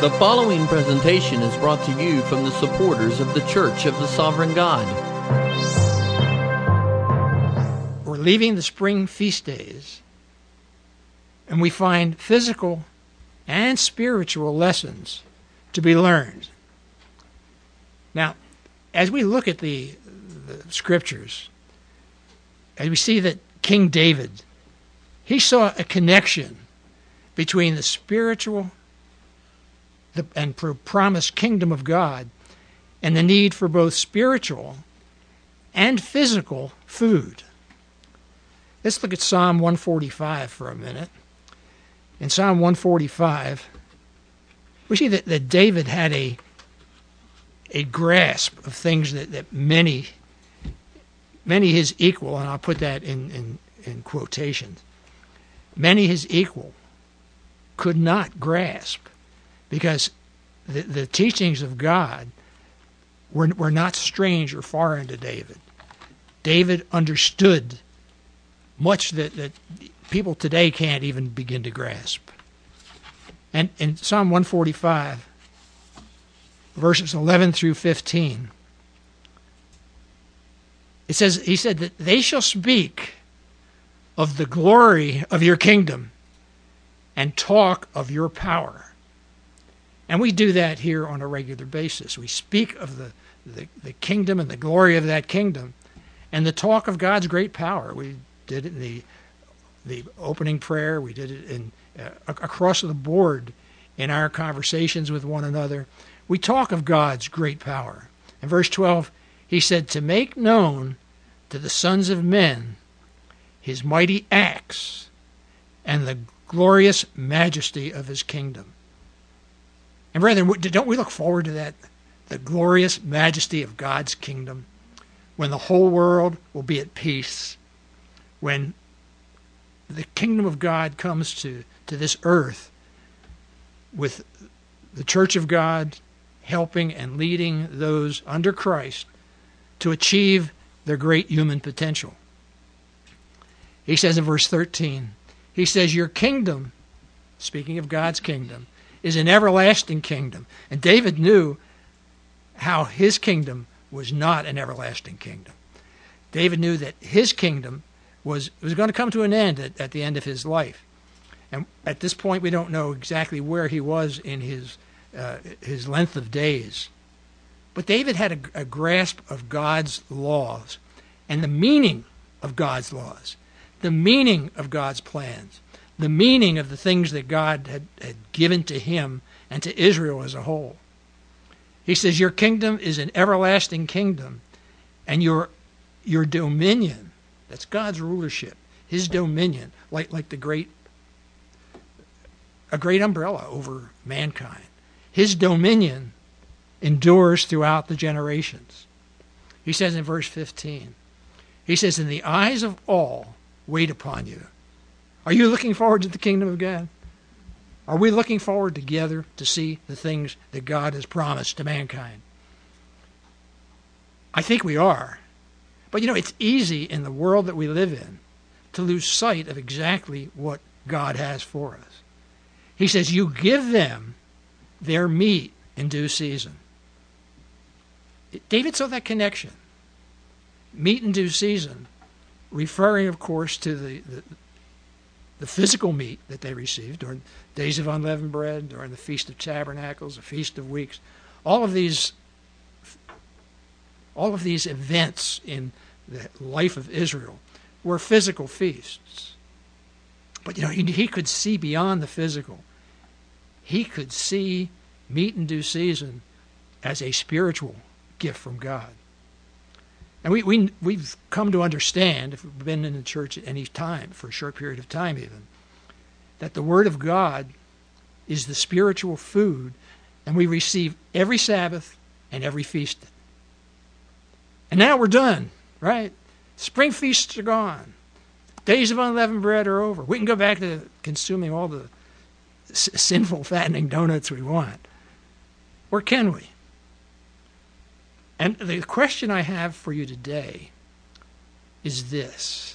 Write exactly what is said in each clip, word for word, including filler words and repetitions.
The following presentation is brought to you from the supporters of the Church of the Sovereign God. We're leaving the spring feast days, and we find physical and spiritual lessons to be learned. Now, as we look at the, the scriptures, as we see that King David, he saw a connection between the spiritual the, and promised kingdom of God and the need for both spiritual and physical food. Let's look at Psalm one forty-five for a minute. In Psalm one forty-five, we see that, that David had a, a grasp of things that, that many, many his equal, and I'll put that in, in, in quotations, many his equal could not grasp, because the, the teachings of God were, were not strange or foreign to David. David understood much that, that people today can't even begin to grasp. And in Psalm one forty-five, verses eleven through fifteen, it says, he said that they shall speak of the glory of your kingdom and talk of your power. And we do that here on a regular basis. We speak of the, the, the kingdom and the glory of that kingdom and the talk of God's great power. We did it in the, the opening prayer. We did it in uh, across the board in our conversations with one another. We talk of God's great power. In verse twelve, he said, to make known to the sons of men his mighty acts and the glorious majesty of his kingdom. And brethren, don't we look forward to that? The glorious majesty of God's kingdom, when the whole world will be at peace, when the kingdom of God comes to, to this earth with the church of God helping and leading those under Christ to achieve their great human potential. He says in verse thirteen, he says, your kingdom, speaking of God's kingdom, is an everlasting kingdom. And David knew how his kingdom was not an everlasting kingdom. David knew that his kingdom was, was going to come to an end at, at the end of his life. And at this point, we don't know exactly where he was in his, uh, his length of days. But David had a, a grasp of God's laws and the meaning of God's laws, the meaning of God's plans, the meaning of the things that God had, had given to him and to Israel as a whole. He says, your kingdom is an everlasting kingdom, and your, your dominion, that's God's rulership, his dominion, like, like the great, a great umbrella over mankind. His dominion endures throughout the generations. He says in verse fifteen, he says, and the eyes of all wait upon you. Are you looking forward to the kingdom of God? Are we looking forward together to see the things that God has promised to mankind? I think we are. But you know, it's easy in the world that we live in to lose sight of exactly what God has for us. He says, you give them their meat in due season. David saw that connection. Meat in due season, referring, of course, to the, the the physical meat that they received during days of unleavened bread, during the Feast of Tabernacles, the Feast of Weeks. All of these, all of these events in the life of Israel were physical feasts. But you know, he, he could see beyond the physical. He could see meat in due season as a spiritual gift from God. And we, we, we've come to understand, if we've been in the church at any time, for a short period of time even, that the Word of God is the spiritual food, and we receive every Sabbath and every feast. And now we're done, right? Spring feasts are gone. Days of unleavened bread are over. We can go back to consuming all the s- sinful, fattening donuts we want. Or can we? And the question I have for you today is this.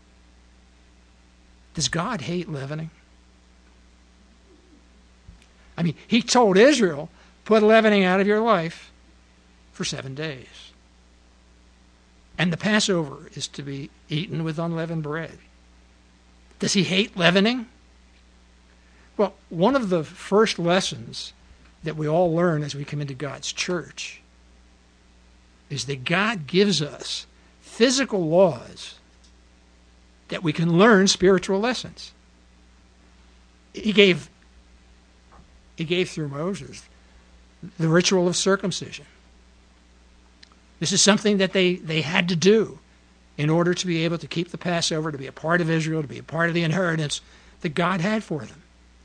Does God hate leavening? I mean, he told Israel, put leavening out of your life for seven days. And the Passover is to be eaten with unleavened bread. Does he hate leavening? Well, one of the first lessons that we all learn as we come into God's church is that God gives us physical laws that we can learn spiritual lessons. He gave, he gave through Moses the ritual of circumcision. This is something that they, they had to do in order to be able to keep the Passover, to be a part of Israel, to be a part of the inheritance that God had for them.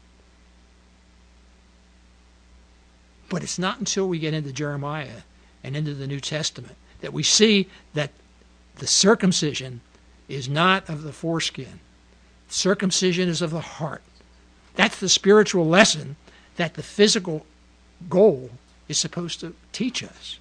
But it's not until we get into Jeremiah and into the New Testament that we see that the circumcision is not of the foreskin. Circumcision is of the heart. That's the spiritual lesson that the physical goal is supposed to teach us.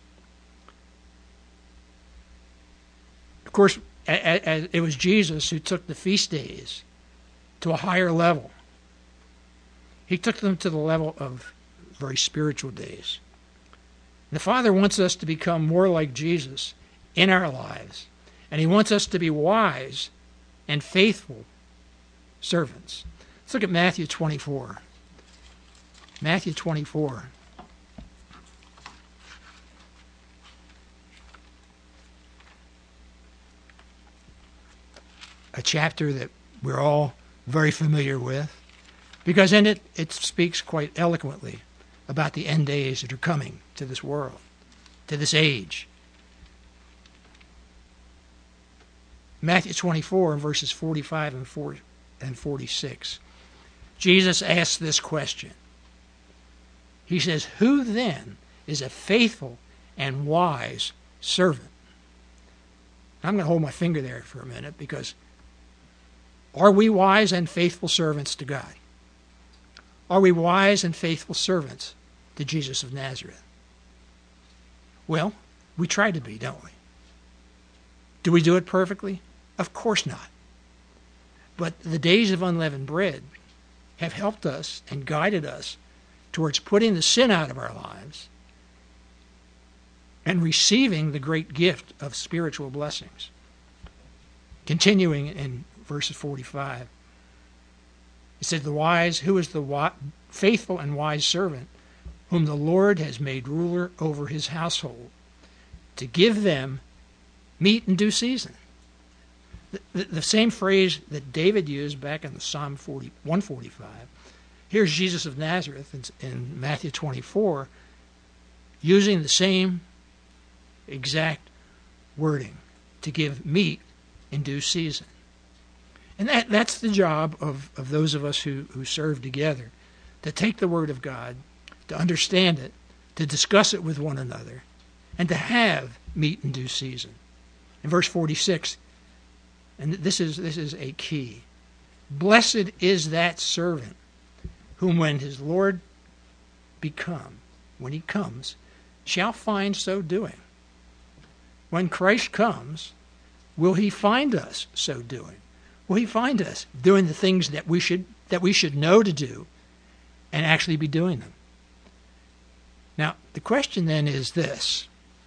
Of course, it was Jesus who took the feast days to a higher level. He took them to the level of very spiritual days. The Father wants us to become more like Jesus in our lives, and he wants us to be wise and faithful servants. Let's look at Matthew twenty-four. Matthew twenty-four. A chapter that we're all very familiar with, because in it, it speaks quite eloquently about the end days that are coming to this world, to this age. Matthew twenty-four, verses forty-five and forty-six. Jesus asks this question. He says, "Who then is a faithful and wise servant?" I'm going to hold my finger there for a minute, because are we wise and faithful servants to God? Are we wise and faithful servants to Jesus of Nazareth? Well, we try to be, don't we? Do we do it perfectly? Of course not. But the days of unleavened bread have helped us and guided us towards putting the sin out of our lives and receiving the great gift of spiritual blessings. Continuing in verse forty-five, it said, "The wise, who is the wi- faithful and wise servant, whom the Lord has made ruler over his household, to give them meat in due season." The, the, the same phrase that David used back in the Psalm one forty-five. Here's Jesus of Nazareth in, in Matthew twenty-four, using the same exact wording, to give meat in due season. And that, that's the job of, of those of us who, who serve together, to take the Word of God, to understand it, to discuss it with one another, and to have meat in due season. In verse forty-six, and this is this is a key, "Blessed is that servant whom when his Lord become, when he comes, shall find so doing." When Christ comes, will he find us so doing? Will he find us doing the things that we should that we should know to do and actually be doing them? Now, the question then is this: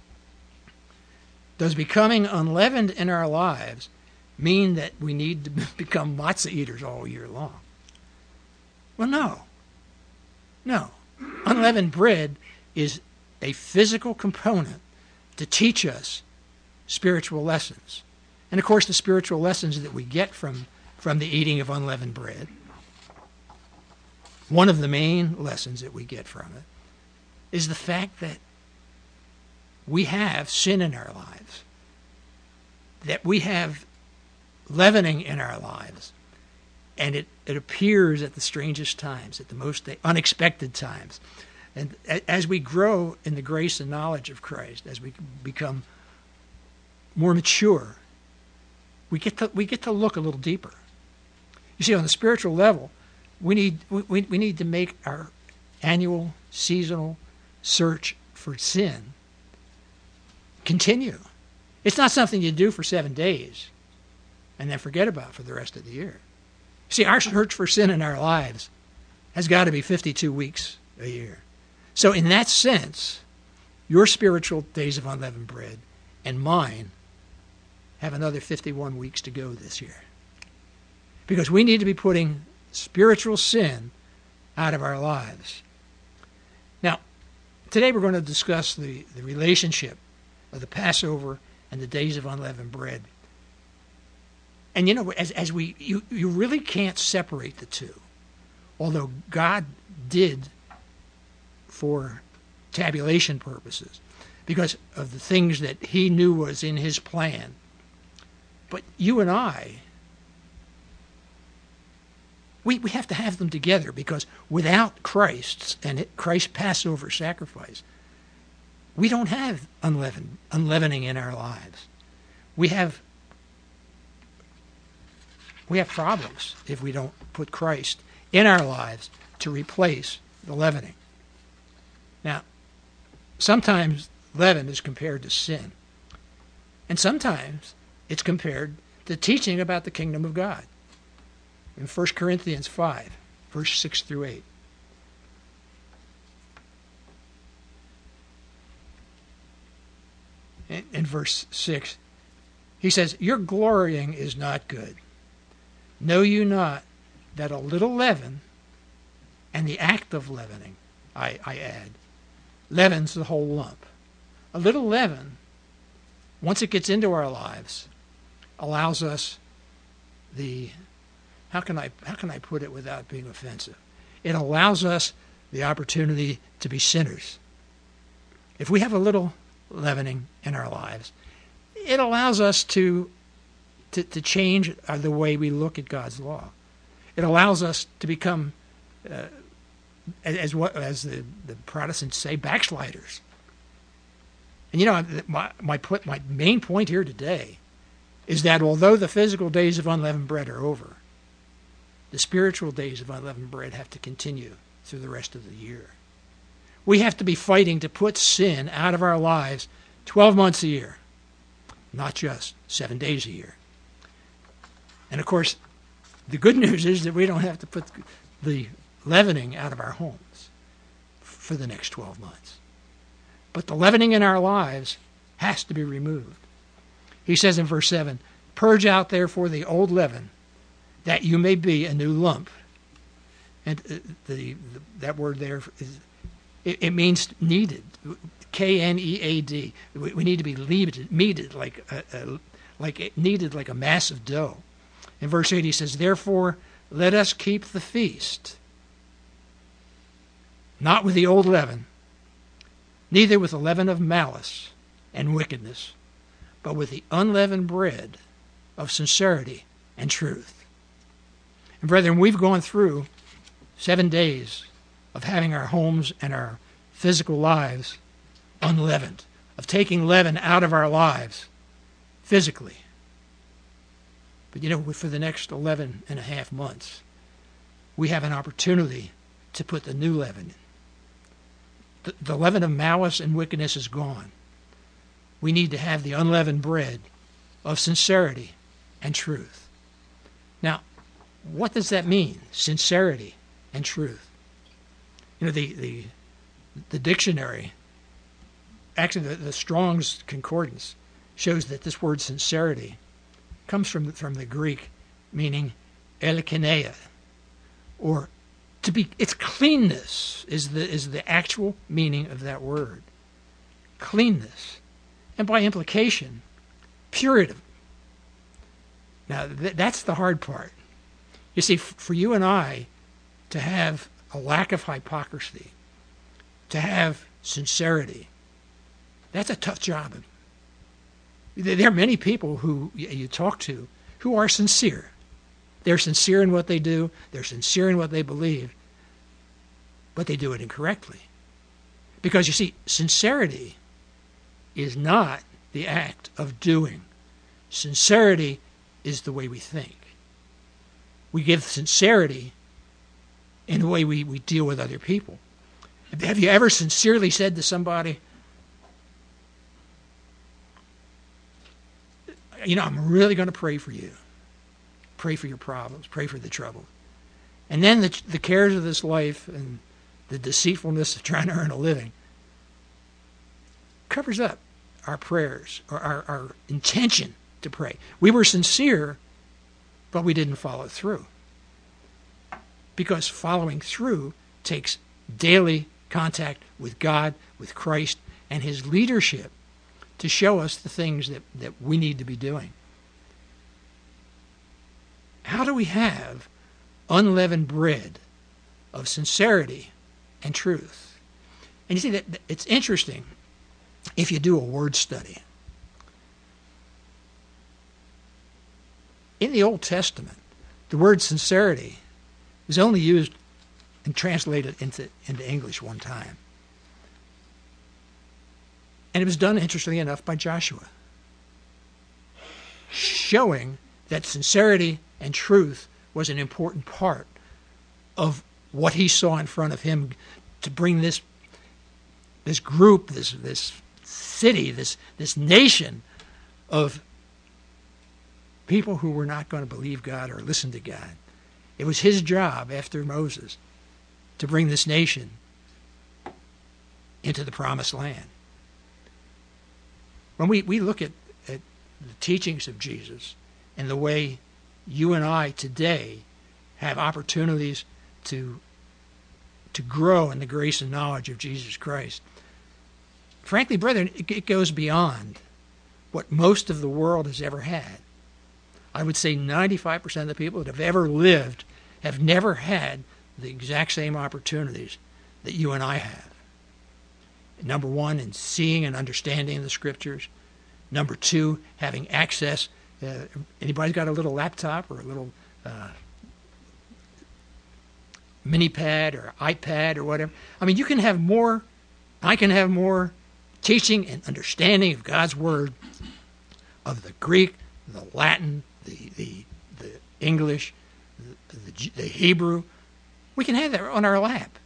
does becoming unleavened in our lives mean that we need to become matzah eaters all year long? Well, no. No. Unleavened bread is a physical component to teach us spiritual lessons. And of course, the spiritual lessons that we get from, from the eating of unleavened bread, one of the main lessons that we get from it, is the fact that we have sin in our lives, that we have leavening in our lives, and it, it appears at the strangest times, at the most unexpected times. And as we grow in the grace and knowledge of Christ, as we become more mature, we get to we get to look a little deeper. You see, on the spiritual level, we need we, we need to make our annual, seasonal search for sin continue. It's not something you do for seven days and then forget about for the rest of the year. See, our search for sin in our lives has got to be fifty-two weeks a year. So in that sense, your spiritual days of unleavened bread and mine have another fifty-one weeks to go this year. Because we need to be putting spiritual sin out of our lives. Now, today we're going to discuss the, the relationship of the Passover and the days of unleavened bread. And you know, as, as we, you, you really can't separate the two. Although God did for tabulation purposes, because of the things that he knew was in his plan. But you and I, we, we have to have them together, because without Christ's and Christ's Passover sacrifice, we don't have unleavened, unleavening in our lives. We have we have problems if we don't put Christ in our lives to replace the leavening. Now, sometimes leaven is compared to sin, and sometimes it's compared to teaching about the kingdom of God. In First Corinthians five, verse six through eight. In, in verse six, he says, "Your glorying is not good. Know you not that a little leaven, and the act of leavening," I, I add, leavens the whole lump. A little leaven, once it gets into our lives, allows us the, how can I how can I put it without being offensive? It allows us the opportunity to be sinners. If we have a little leavening in our lives, it allows us to to, to change the way we look at God's law. It allows us to become, uh, as what as the, the Protestants say, backsliders. And you know, my my put my main point here today is that although the physical days of unleavened bread are over, the spiritual days of unleavened bread have to continue through the rest of the year. We have to be fighting to put sin out of our lives twelve months a year, not just seven days a year. And of course, the good news is that we don't have to put the leavening out of our homes for the next twelve months. But the leavening in our lives has to be removed. He says in verse seven, "Purge out therefore the old leaven, that you may be a new lump." And the, the, the that word there is, it, it means kneaded, K N E A D. We, we need to be kneaded, kneaded like a, a, like kneaded like a mass of dough. In verse eight he says, "Therefore let us keep the feast, not with the old leaven, neither with the leaven of malice and wickedness, but with the unleavened bread of sincerity and truth." And brethren, we've gone through seven days of having our homes and our physical lives unleavened, of taking leaven out of our lives physically. But you know, for the next eleven and a half months, we have an opportunity to put the new leaven in. The, the leaven of malice and wickedness is gone. We need to have the unleavened bread of sincerity and truth. Now, what does that mean, sincerity and truth? You know, the the, the dictionary, actually the, the Strong's Concordance, shows that this word sincerity comes from, from the Greek, meaning eilikineia, or to be, it's cleanness is the is the actual meaning of that word. Cleanness. And by implication, purity. Now, th- that's the hard part. You see, f- for you and I to have a lack of hypocrisy, to have sincerity, that's a tough job. There are many people who you talk to who are sincere. They're sincere in what they do. They're sincere in what they believe. But they do it incorrectly. Because, you see, sincerity is not the act of doing. Sincerity is the way we think. We give sincerity in the way we, we deal with other people. Have you ever sincerely said to somebody, you know, I'm really going to pray for you. Pray for your problems. Pray for the trouble. And then the, the cares of this life and the deceitfulness of trying to earn a living, covers up our prayers or our, our intention to pray. We were sincere, but we didn't follow through. Because following through takes daily contact with God, with Christ, and his leadership to show us the things that, that we need to be doing. How do we have unleavened bread of sincerity and truth? And you see, that it's interesting if you do a word study. In the Old Testament, the word sincerity is only used and translated into, into English one time. And it was done, interestingly enough, by Joshua, showing that sincerity and truth was an important part of what he saw in front of him to bring this this group, this this city, this this nation of people who were not going to believe God or listen to God. It was his job after Moses to bring this nation into the promised land. When we, we look at, at the teachings of Jesus and the way you and I today have opportunities to, to grow in the grace and knowledge of Jesus Christ, frankly, brethren, it, it goes beyond what most of the world has ever had. I would say ninety-five percent of the people that have ever lived have never had the exact same opportunities that you and I have. Number one, in seeing and understanding the Scriptures. Number two, having access. Uh, anybody's got a little laptop or a little uh, mini pad or iPad or whatever. I mean, you can have more, I can have more teaching and understanding of God's Word, of the Greek, the Latin, the the, the English, the, the, the Hebrew. We can have that on our lap.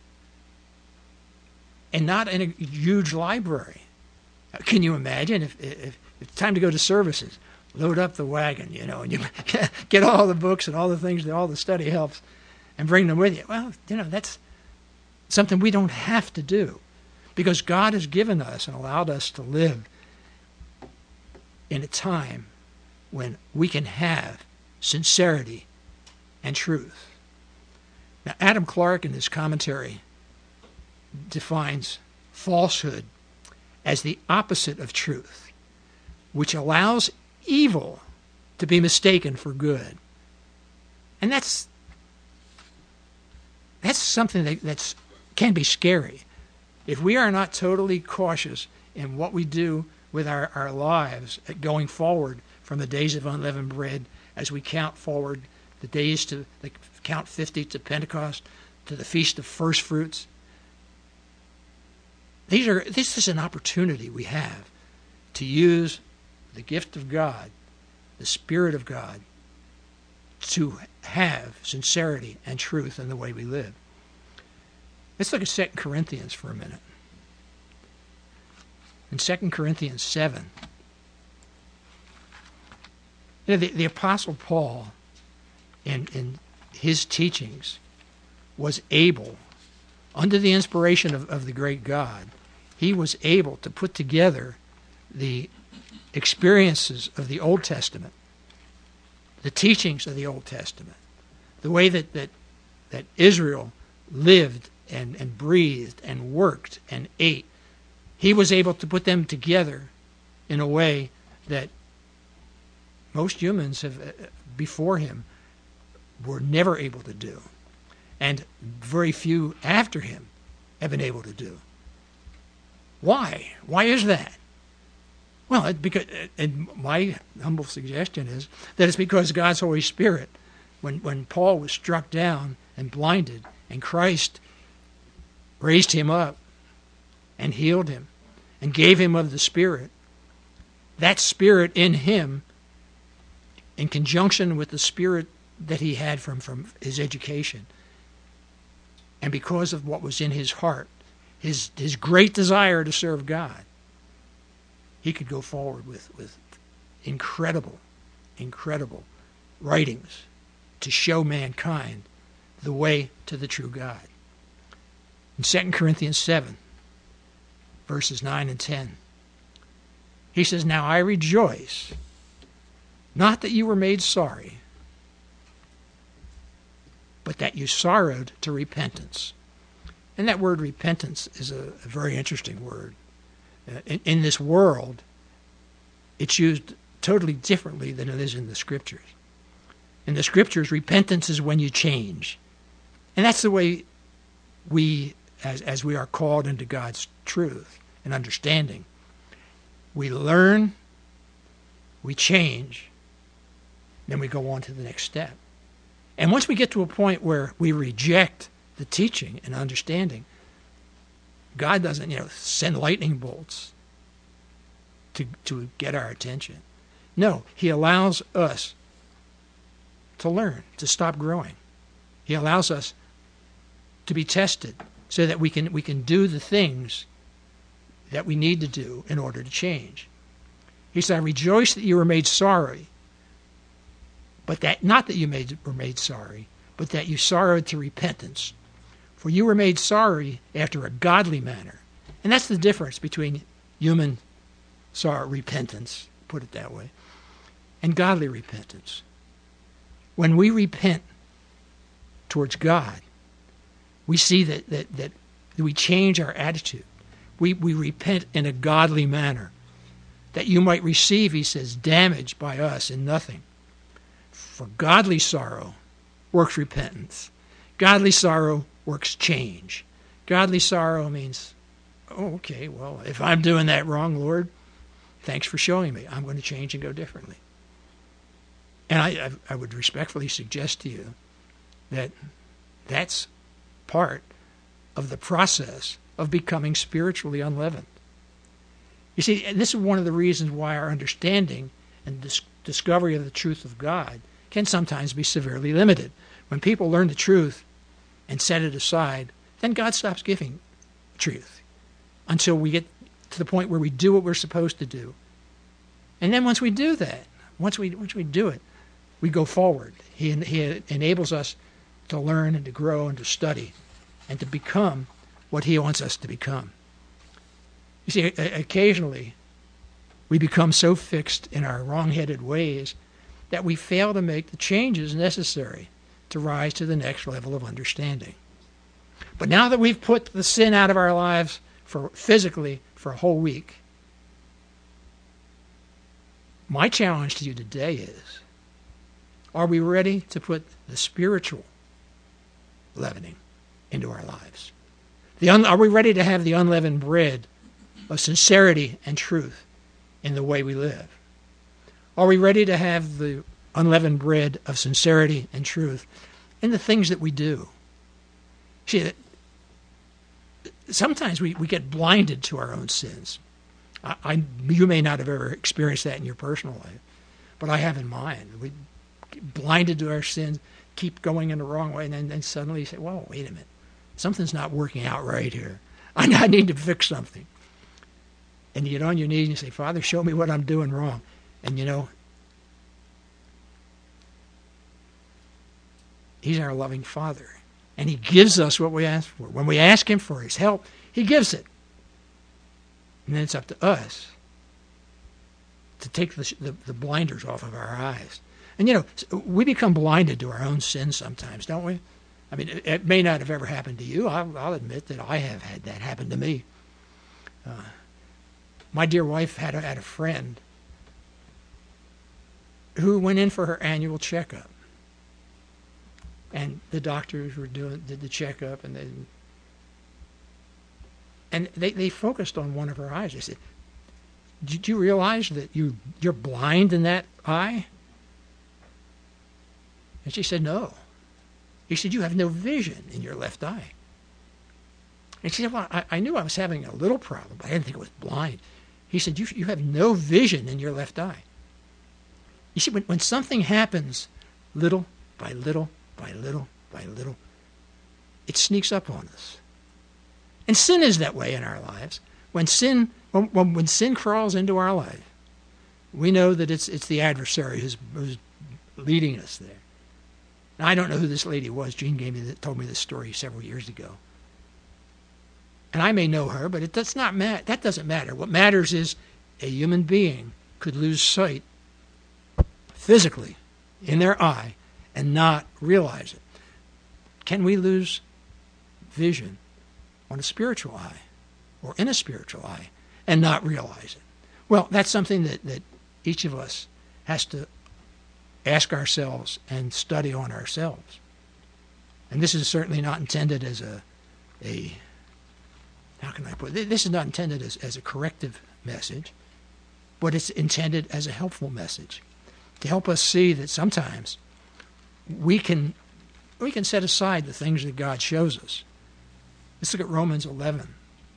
And not in a huge library. Can you imagine if, if, if it's time to go to services, load up the wagon, you know, and you get all the books and all the things, all the study helps, and bring them with you? Well, you know, that's something we don't have to do because God has given us and allowed us to live in a time when we can have sincerity and truth. Now, Adam Clarke, in his commentary, defines falsehood as the opposite of truth, which allows evil to be mistaken for good. And that's that's something that that's, can be scary. If we are not totally cautious in what we do with our, our lives going forward from the days of unleavened bread, as we count forward the days to the count fifty to Pentecost, to the Feast of First Fruits, These are. This is an opportunity we have to use the gift of God, the Spirit of God, to have sincerity and truth in the way we live. Let's look at Second Corinthians for a minute. In Second Corinthians seven, you know, the, the Apostle Paul, in, in his teachings, was able, under the inspiration of, of the great God, he was able to put together the experiences of the Old Testament, the teachings of the Old Testament, the way that, that, that Israel lived and, and breathed and worked and ate. He was able to put them together in a way that most humans have before him were never able to do, and very few after him have been able to do. Why? Why is that? Well, it, because and my humble suggestion is that it's because God's Holy Spirit, when, when Paul was struck down and blinded, and Christ raised him up and healed him and gave him of the Spirit, that Spirit in him, in conjunction with the Spirit that he had from, from his education, and because of what was in his heart, his his great desire to serve God, he could go forward with, with incredible, incredible writings to show mankind the way to the true God. In Second Corinthians seven, verses nine and ten, he says, "Now I rejoice, not that you were made sorry, but that you sorrowed to repentance." And that word repentance is a, a very interesting word. Uh, in, in this world, it's used totally differently than it is in the Scriptures. In the Scriptures, repentance is when you change. And that's the way we, as, as we are called into God's truth and understanding, we learn, we change, then we go on to the next step. And once we get to a point where we reject the teaching and understanding, God doesn't, you know, send lightning bolts to to get our attention. No, he allows us to learn, to stop growing. He allows us to be tested so that we can we can do the things that we need to do in order to change. He said, "I rejoice that you were made sorry, but that not that you made, were made sorry, but that you sorrowed to repentance. For you were made sorry after a godly manner." And that's the difference between human sorrow, repentance, put it that way, and godly repentance. When we repent towards God, we see that that, that we change our attitude. We, we repent in a godly manner, that you might receive, he says, damage by us in nothing. For godly sorrow works repentance. Godly sorrow works change. Godly sorrow means, oh, okay, well, if I'm doing that wrong, Lord, thanks for showing me. I'm going to change and go differently. And I, I, I would respectfully suggest to you that that's part of the process of becoming spiritually unleavened. You see, this is one of the reasons why our understanding and dis- discovery of the truth of God can sometimes be severely limited. When people learn the truth and set it aside, then God stops giving truth until we get to the point where we do what we're supposed to do. And then once we do that, once we once we do it, we go forward. He, he enables us to learn and to grow and to study and to become what he wants us to become. You see, occasionally we become so fixed in our wrong-headed ways that we fail to make the changes necessary to rise to the next level of understanding. But now that we've put the sin out of our lives for physically for a whole week, my challenge to you today is, are we ready to put the spiritual leavening into our lives? The un- are we ready to have the unleavened bread of sincerity and truth in the way we live? Are we ready to have the unleavened bread of sincerity and truth in the things that we do? See, sometimes we, we get blinded to our own sins. I, I, you may not have ever experienced that in your personal life, but I have in mine. We get blinded to our sins, keep going in the wrong way, and then, then suddenly you say, "Whoa, wait a minute. Something's not working out right here. I, I need to fix something." And you get on your knees and you say, "Father, show me what I'm doing wrong." And you know, he's our loving Father. And he gives us what we ask for. When we ask him for his help, he gives it. And then it's up to us to take the, the, the blinders off of our eyes. And you know, we become blinded to our own sins sometimes, don't we? I mean, it, it may not have ever happened to you. I'll, I'll admit that I have had that happen to me. Uh, my dear wife had a, had a friend who went in for her annual checkup. And the doctors were doing did the checkup, and they and they, they focused on one of her eyes. They said, "Did you realize that you you're blind in that eye?" And she said, "No." He said, "You have no vision in your left eye." And she said, "Well, I, I knew I was having a little problem, but I didn't think it was blind." He said, "You you have no vision in your left eye." You see, when, when something happens little by little, by little, by little, it sneaks up on us. And sin is that way in our lives. When sin, when, when, when sin crawls into our life, we know that it's it's the adversary who's, who's leading us there. Now, I don't know who this lady was. Jean gave me the, told me this story several years ago. And I may know her, but it does not matter. That doesn't matter. What matters is a human being could lose sight physically in their eye and not realize it. Can we lose vision on a spiritual eye or in a spiritual eye and not realize it? Well, that's something that, that each of us has to ask ourselves and study on ourselves. And this is certainly not intended as a, a how can I put it? This is not intended as, as a corrective message, but it's intended as a helpful message to help us see that sometimes we can we can set aside the things that God shows us. Let's look at Romans eleven.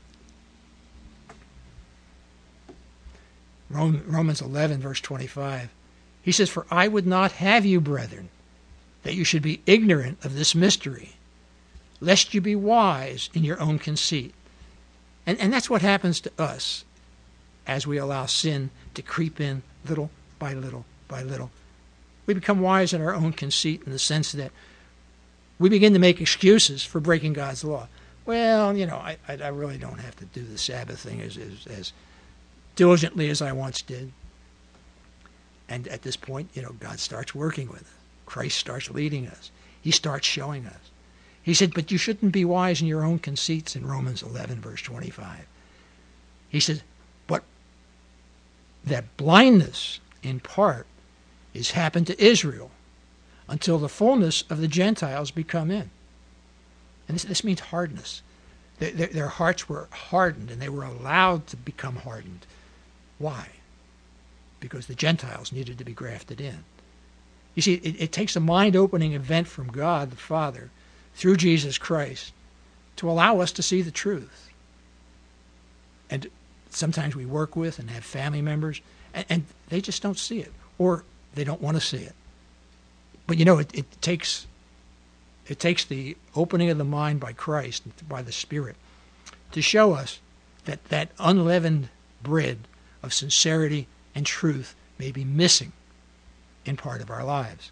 Romans eleven, verse twenty-five. He says, "For I would not have you, brethren, that you should be ignorant of this mystery, lest you be wise in your own conceit." And, and that's what happens to us as we allow sin to creep in little by little by little. We become wise in our own conceit in the sense that we begin to make excuses for breaking God's law. Well, you know, I, I really don't have to do the Sabbath thing as, as, as diligently as I once did. And at this point, you know, God starts working with us. Christ starts leading us. He starts showing us. He said, but you shouldn't be wise in your own conceits in Romans eleven, verse twenty-five. He said, but that blindness, in part, is happened to Israel until the fullness of the Gentiles be come in. And this, this means hardness. Their, their, their hearts were hardened, and they were allowed to become hardened. Why? Because the Gentiles needed to be grafted in. You see, it, it takes a mind-opening event from God the Father through Jesus Christ to allow us to see the truth. And sometimes we work with and have family members, and, and they just don't see it, or they don't want to see it. But you know, it, it takes it takes the opening of the mind by Christ, by the Spirit, to show us that that unleavened bread of sincerity and truth may be missing in part of our lives.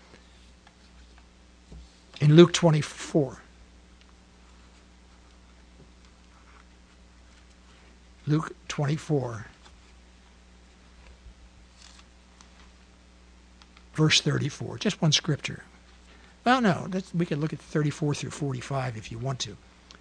In Luke twenty-four, Luke twenty-four, verse thirty-four, just one scripture. Well, no, that's, we could look at thirty-four through forty-five if you want to.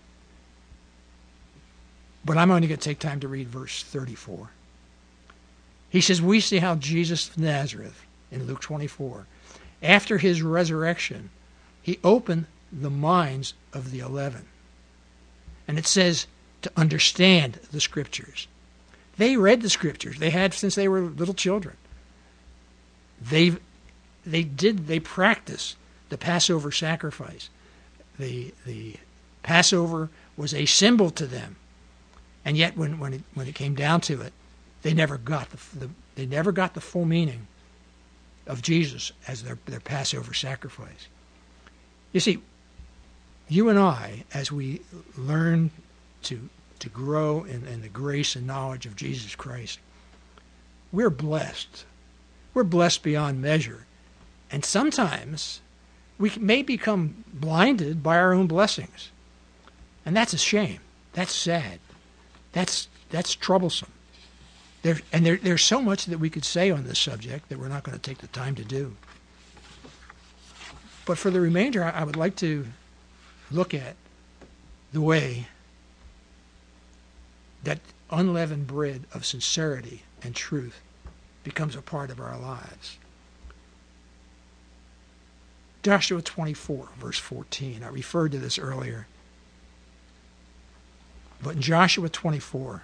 But I'm only going to take time to read verse thirty-four. He says, we see how Jesus of Nazareth, in Luke twenty-four, after his resurrection, he opened the minds of the eleven. And it says to understand the Scriptures. They read the Scriptures. They had since they were little children. They they did, they practiced the Passover sacrifice. The the Passover was a symbol to them. And yet when, when, it, when it came down to it, they never got the, the they never got the full meaning of Jesus as their, their Passover sacrifice. You see, you and I, as we learn to to grow in, in the grace and knowledge of Jesus Christ, we're blessed. We're blessed beyond measure. And sometimes we may become blinded by our own blessings. And that's a shame. That's sad. That's that's troublesome. There, and there, there's so much that we could say on this subject that we're not going to take the time to do. But for the remainder, I would like to look at the way that unleavened bread of sincerity and truth becomes a part of our lives. Joshua twenty-four, verse fourteen. I referred to this earlier. But in Joshua twenty-four,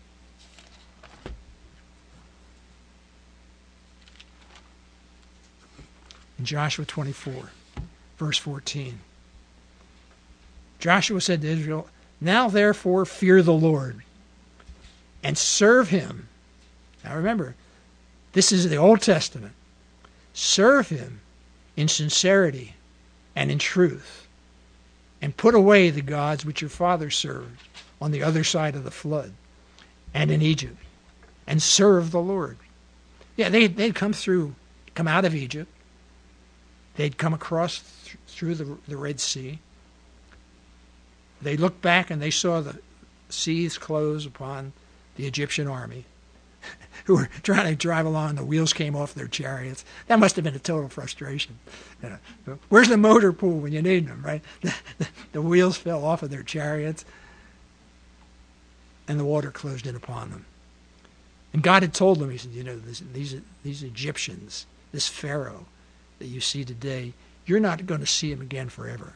in Joshua twenty-four, verse fourteen, Joshua said to Israel, now therefore fear the Lord and serve him. Now remember, this is the Old Testament. Serve him in sincerity and in truth, and put away the gods which your fathers served on the other side of the flood and in Egypt, and serve the Lord. Yeah, they, they'd come through, come out of Egypt. They'd come across th- through the, the Red Sea. They looked back and they saw the, seas close upon the Egyptian army, who were trying to drive along. The wheels came off their chariots. That must have been a total frustration. You know, where's the motor pool when you need them, right? The, the, the wheels fell off of their chariots, and the water closed in upon them. And God had told them, he said, you know, this, these, these Egyptians, this Pharaoh that you see today, you're not going to see him again forever.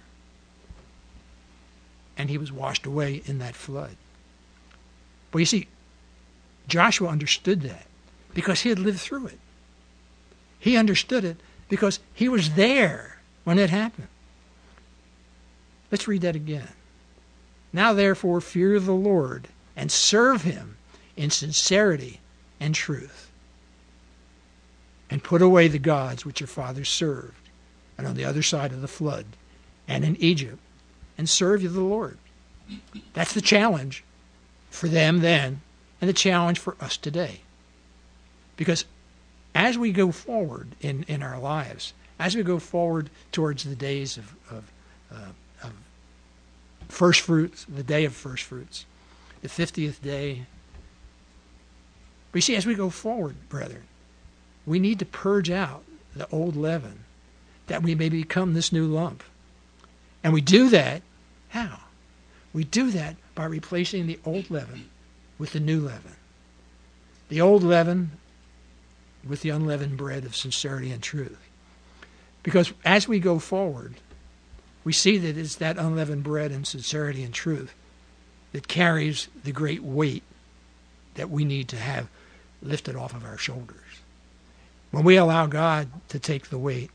And he was washed away in that flood. But you see, Joshua understood that because he had lived through it. He understood it because he was there when it happened. Let's read that again. Now therefore fear the Lord and serve him in sincerity and truth. And put away the gods which your fathers served, and on the other side of the flood, and in Egypt, and serve you the Lord. That's the challenge for them then, and the challenge for us today. Because as we go forward in, in our lives, as we go forward towards the days of, of, uh, of first fruits, the day of first fruits, the fiftieth day. But you see, as we go forward, brethren, we need to purge out the old leaven that we may become this new lump. And we do that, how? We do that by replacing the old leaven with the new leaven. The old leaven with the unleavened bread of sincerity and truth. Because as we go forward, we see that it's that unleavened bread and sincerity and truth that carries the great weight that we need to have lifted off of our shoulders. When we allow God to take the weight,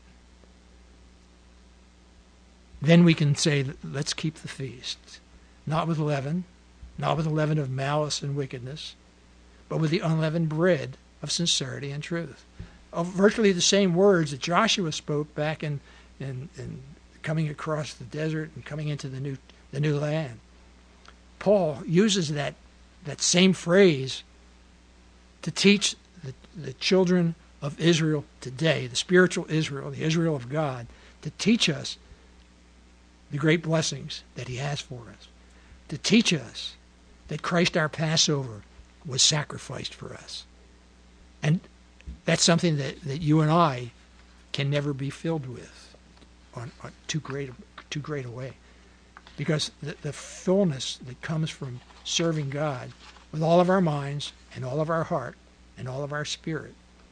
then we can say, let's keep the feast. Not with leaven, not with the leaven of malice and wickedness, but with the unleavened bread of sincerity and truth. Of virtually the same words that Joshua spoke back in, in, in coming across the desert and coming into the new the new land. Paul uses that that same phrase to teach the, the children of Israel today, the spiritual Israel, the Israel of God, to teach us the great blessings that he has for us, to teach us that Christ our Passover was sacrificed for us. And that's something that, that you and I can never be filled with on, on too great, too great a way. Because the, the fullness that comes from serving God with all of our minds and all of our heart and all of our spirit,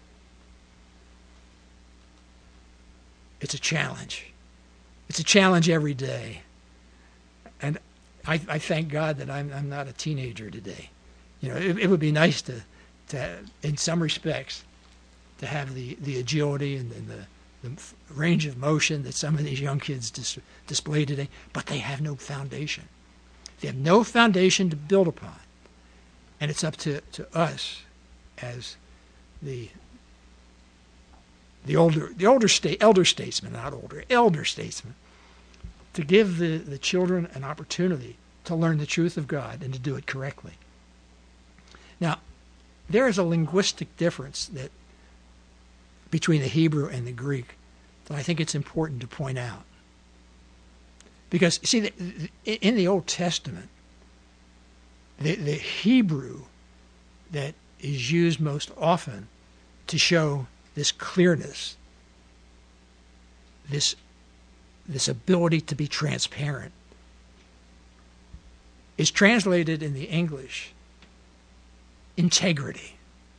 it's a challenge. It's a challenge every day. And I, I thank God that I'm, I'm not a teenager today. You know, it, it would be nice to, to, in some respects, to have the, the agility and, and the, the range of motion that some of these young kids dis, display today, but they have no foundation. They have no foundation to build upon. And it's up to, to us as the the older the older state elder statesmen, not older, elder statesmen, to give the, the children an opportunity to learn the truth of God and to do it correctly. Now, there is a linguistic difference that between the Hebrew and the Greek that I think it's important to point out. Because, see, the, the, in the Old Testament, the, the Hebrew that is used most often to show this clearness, this, this ability to be transparent, is translated in the English integrity.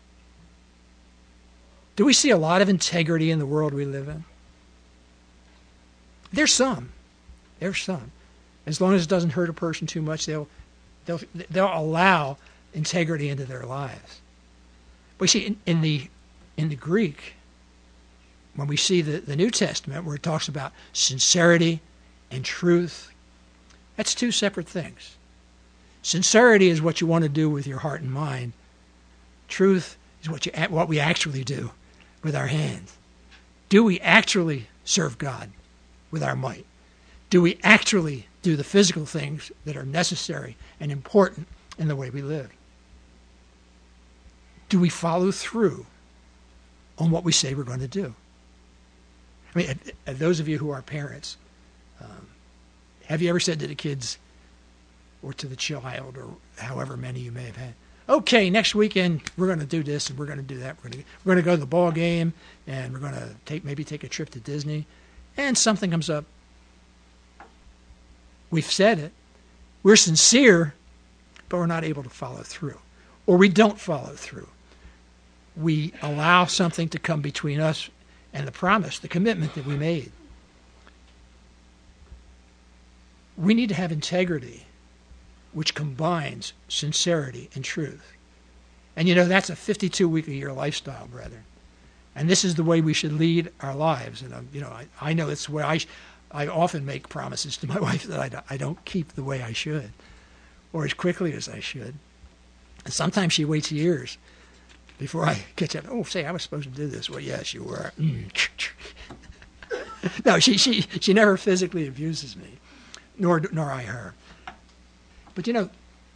Do we see a lot of integrity in the world we live in? There's some. There's some. As long as it doesn't hurt a person too much, they'll they'll they'll allow integrity into their lives. But you see, in, in the in the Greek, when we see the, the New Testament where it talks about sincerity and truth, that's two separate things. Sincerity is what you want to do with your heart and mind. Truth is what you what we actually do with our hands. Do we actually serve God with our might? Do we actually do the physical things that are necessary and important in the way we live? Do we follow through on what we say we're going to do? I mean, those of you who are parents, um, have you ever said to the kids, or to the child, or however many you may have had. Okay, next weekend we're going to do this and we're going to do that. We're going to, we're going to go to the ball game, and we're going to take maybe take a trip to Disney, and something comes up. We've said it. We're sincere, but we're not able to follow through, or we don't follow through. We allow something to come between us and the promise, the commitment that we made. We need to have integrity, which combines sincerity and truth. And you know, that's a fifty-two week a year lifestyle, brethren. And this is the way we should lead our lives. And, um, you know, I, I know it's the way I, I often make promises to my wife that I, I don't keep the way I should, or as quickly as I should. And sometimes she waits years before I catch up. Oh, say, I was supposed to do this. Well, yes, you were. Mm. No, she, she, she never physically abuses me, nor, nor I her. But you know,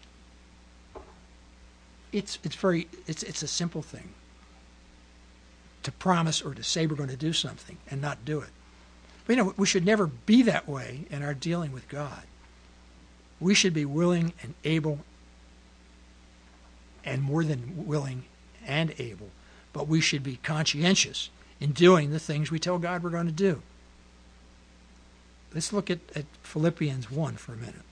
it's it's very it's it's a simple thing to promise or to say we're going to do something and not do it. But you know, we should never be that way in our dealing with God. We should be willing and able, and more than willing and able, but we should be conscientious in doing the things we tell God we're going to do. Let's look at, at Philippians one for a minute.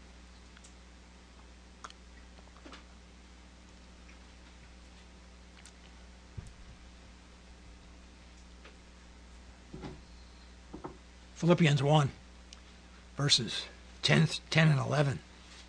Philippians one, verses ten, ten and eleven.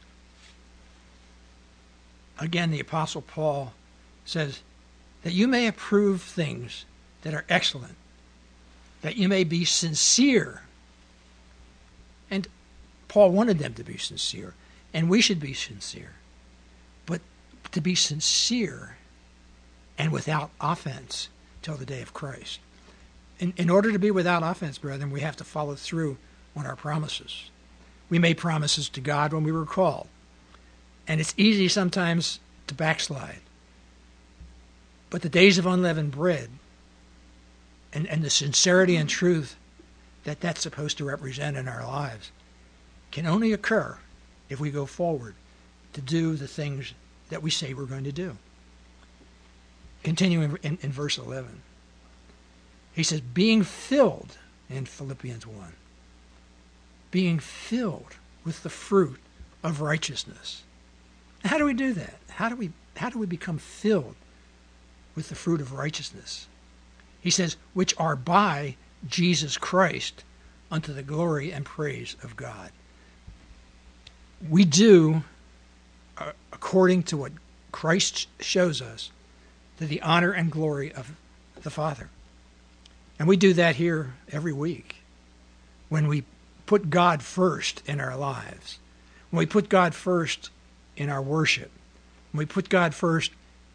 Again, the Apostle Paul says, that you may approve things that are excellent, that you may be sincere. And Paul wanted them to be sincere, and we should be sincere. But to be sincere and without offense till the day of Christ. In, in order to be without offense, brethren, we have to follow through on our promises. We made promises to God when we were called. And it's easy sometimes to backslide. But the days of unleavened bread and, and the sincerity and truth that that's supposed to represent in our lives can only occur if we go forward to do the things that we say we're going to do. Continuing in, in verse eleven. He says, being filled, in Philippians one, being filled with the fruit of righteousness. How do we do that? How do we how do we become filled with the fruit of righteousness? He says, which are by Jesus Christ unto the glory and praise of God. We do uh, according to what Christ shows us, to the honor and glory of the Father. And we do that here every week when we put God first in our lives, when we put God first in our worship, when we put God first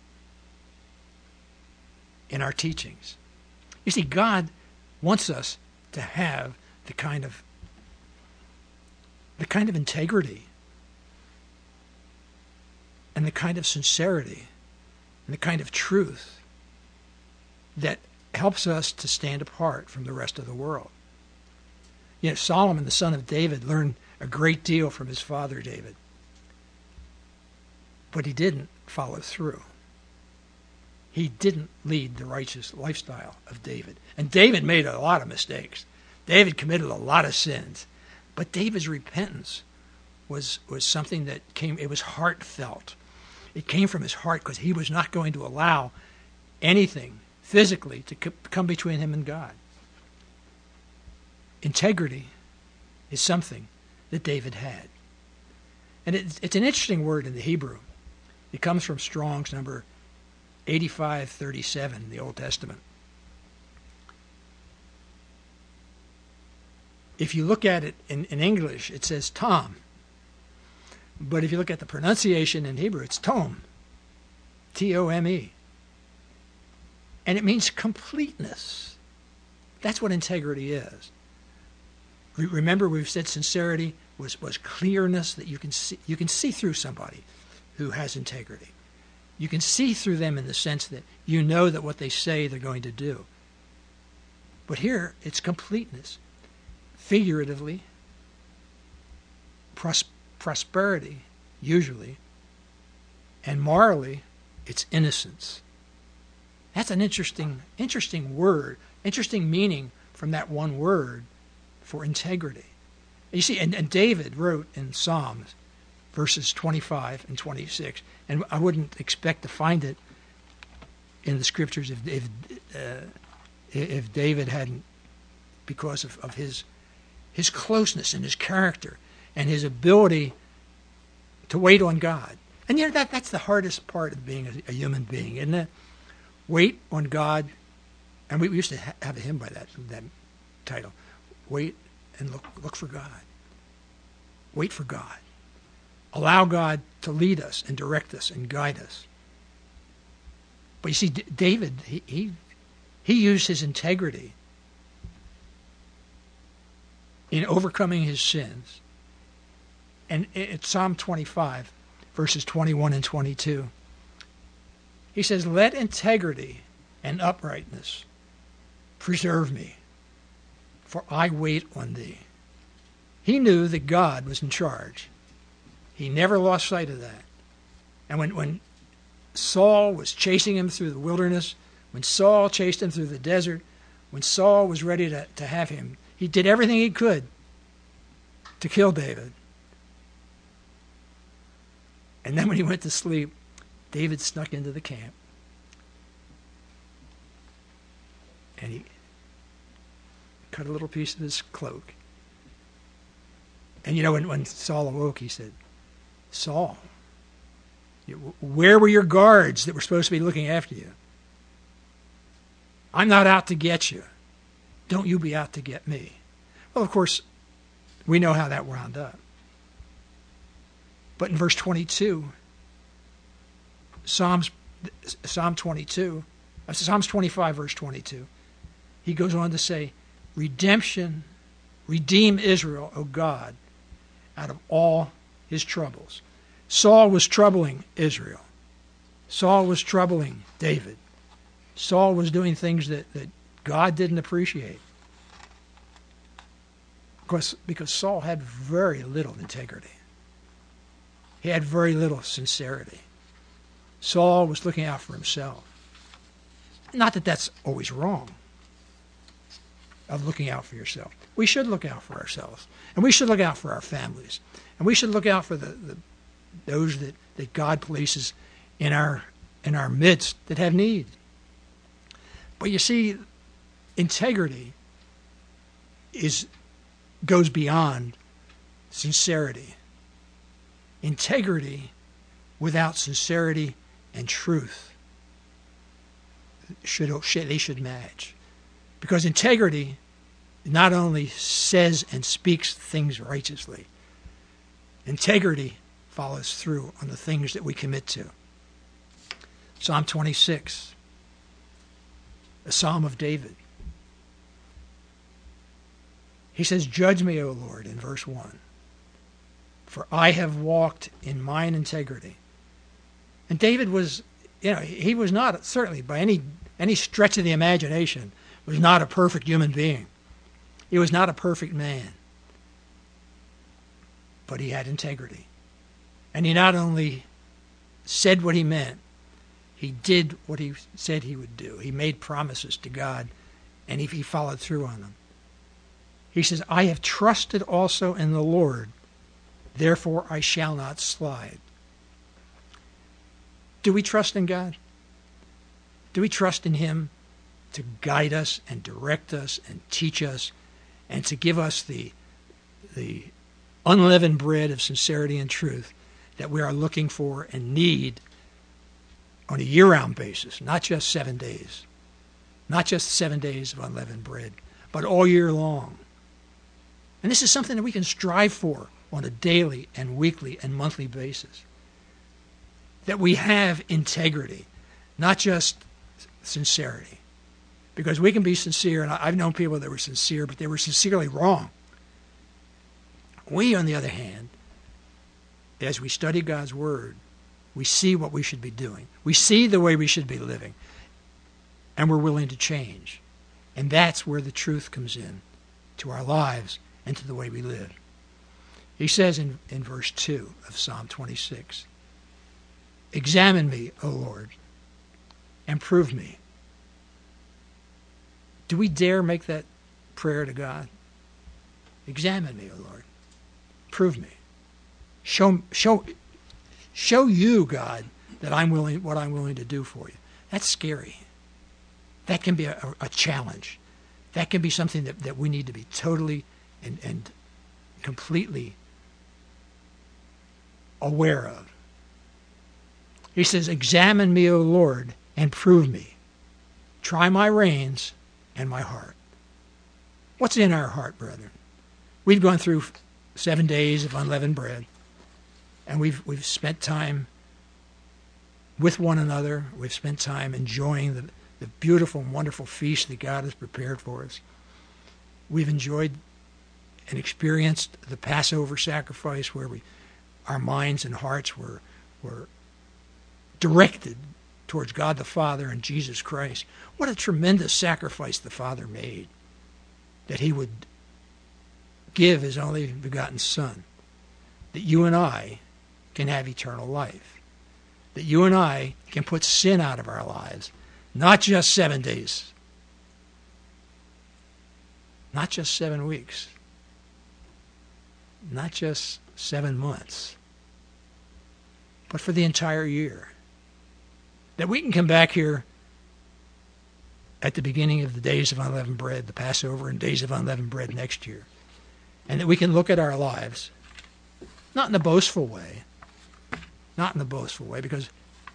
in our teachings. You see, God wants us to have the kind of the kind of integrity and the kind of sincerity and the kind of truth that helps us to stand apart from the rest of the world. You know, Solomon, the son of David, learned a great deal from his father David, but he didn't follow through. He didn't lead the righteous lifestyle of David. And David made a lot of mistakes. David committed a lot of sins. But David's repentance was, was something that came, it was heartfelt. It came from his heart because he was not going to allow anything physically to come between him and God. Integrity is something that David had. And it's, it's an interesting word in the Hebrew. It comes from Strong's number eighty-five thirty-seven in the Old Testament. If you look at it in, in English, it says Tom. But if you look at the pronunciation in Hebrew, it's Tom. T O M E. And it means completeness. That's what integrity is. Remember, we've said sincerity was, was clearness, that you can see, you can see through somebody who has integrity. You can see through them in the sense that you know that what they say they're going to do. But here, it's completeness. Figuratively, pros- prosperity usually. And morally, it's innocence. That's an interesting, interesting word, interesting meaning from that one word for integrity. You see, and, and David wrote in Psalms, verses twenty-five and twenty-six, and I wouldn't expect to find it in the scriptures if if, uh, if David hadn't, because of, of his his closeness and his character and his ability to wait on God. And you know, that that's the hardest part of being a, a human being, isn't it? Wait on God. And we, we used to ha- have a hymn by that that title. Wait and look look for God. Wait for God. Allow God to lead us and direct us and guide us. But you see, D- David, he, he he used his integrity in overcoming his sins. And it's Psalm twenty-five, verses twenty-one and twenty-two. He says, "Let integrity and uprightness preserve me, for I wait on thee." He knew that God was in charge. He never lost sight of that. And when, when Saul was chasing him through the wilderness, when Saul chased him through the desert, when Saul was ready to, to have him, he did everything he could to kill David. And then when he went to sleep, David snuck into the camp. And he cut a little piece of his cloak. And you know, when, when Saul awoke, he said, "Saul, where were your guards that were supposed to be looking after you? I'm not out to get you. Don't you be out to get me." Well, of course, we know how that wound up. But in verse twenty-two, Psalms, Psalm twenty-two, Psalms twenty-five, verse twenty-two, he goes on to say, "Redemption, redeem Israel, O God, out of all his troubles." Saul was troubling Israel. Saul was troubling David. Saul was doing things that, that God didn't appreciate. Because, because Saul had very little integrity. He had very little sincerity. Saul was looking out for himself. Not that that's always wrong, of looking out for yourself. We should look out for ourselves. And we should look out for our families. And we should look out for the, the those that, that God places in our in our midst that have need. But you see, integrity is goes beyond sincerity. Integrity without sincerity and truth should, should they should match. Because integrity not only says and speaks things righteously, integrity follows through on the things that we commit to. Psalm twenty-six, a psalm of David. He says, "Judge me, O Lord," in verse one, "for I have walked in mine integrity." And David was, you know, he was not, certainly by any any stretch of the imagination, was not a perfect human being. He was not a perfect man. But he had integrity. And he not only said what he meant, he did what he said he would do. He made promises to God, and he, he followed through on them. He says, "I have trusted also in the Lord, therefore I shall not slide." Do we trust in God? Do we trust in him to guide us and direct us and teach us and to give us the, the unleavened bread of sincerity and truth that we are looking for and need on a year-round basis, not just seven days, not just seven days of unleavened bread, but all year long? And this is something that we can strive for on a daily and weekly and monthly basis. That we have integrity, not just sincerity. Because we can be sincere, and I've known people that were sincere, but they were sincerely wrong. We, on the other hand, as we study God's Word, we see what we should be doing. We see the way we should be living. And we're willing to change. And that's where the truth comes in to our lives and to the way we live. He says in, in verse two of Psalm twenty-six, examine me, O Lord, and prove me. Do we dare make that prayer to God? Examine me, O Lord. Prove me. Show, show, show you, God, that I'm willing, what I'm willing to do for you. That's scary. That can be a, a challenge. That can be something that, that we need to be totally and, and completely aware of. He says, examine me, O Lord, and prove me. Try my reins and my heart. What's in our heart, brethren? We've gone through seven days of unleavened bread, and we've we've spent time with one another. We've spent time enjoying the, the beautiful and wonderful feast that God has prepared for us. We've enjoyed and experienced the Passover sacrifice where we, our minds and hearts were were directed towards God the Father and Jesus Christ. What a tremendous sacrifice the Father made, that he would give his only begotten Son, that you and I can have eternal life, that you and I can put sin out of our lives, not just seven days, not just seven weeks, not just seven months, but for the entire year. That we can come back here at the beginning of the days of unleavened bread, the Passover and days of unleavened bread next year, and that we can look at our lives, not in a boastful way, not in a boastful way, because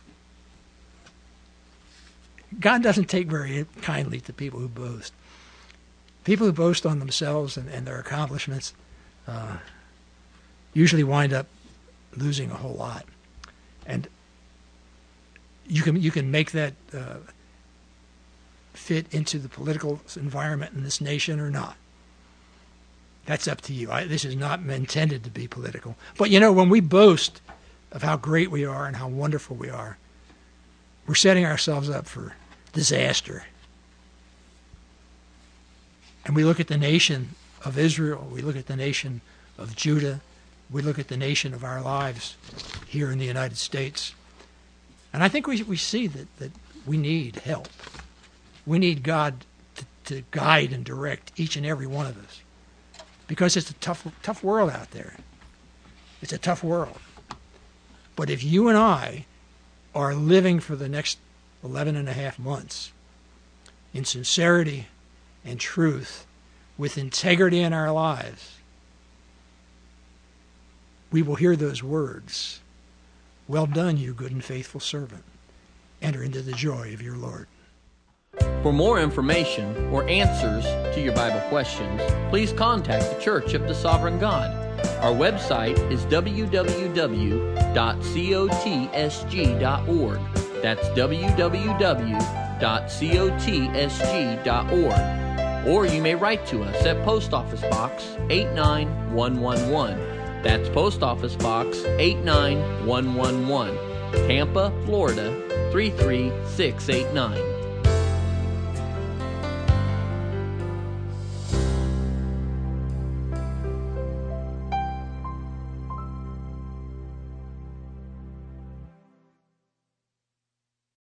God doesn't take very kindly to people who boast. People who boast on themselves and, and their accomplishments uh, usually wind up losing a whole lot. And you can you can make that uh, fit into the political environment in this nation or not. That's up to you. I, this is not intended to be political. But you know, when we boast of how great we are and how wonderful we are, we're setting ourselves up for disaster. And we look at the nation of Israel, we look at the nation of Judah, we look at the nation of our lives here in the United States, and I think we we see that, that we need help. We need God to, to guide and direct each and every one of us, because it's a tough tough world out there. It's a tough world. But if you and I are living for the next eleven and a half months in sincerity and truth, with integrity in our lives, we will hear those words, "Well done, you good and faithful servant. Enter into the joy of your Lord." For more information or answers to your Bible questions, please contact the Church of the Sovereign God. Our website is w w w dot cotsg dot org. That's w w w dot cotsg dot org. Or you may write to us at Post Office Box eight nine one one one. That's Post Office Box eight nine one one one, Tampa, Florida three three six eight nine.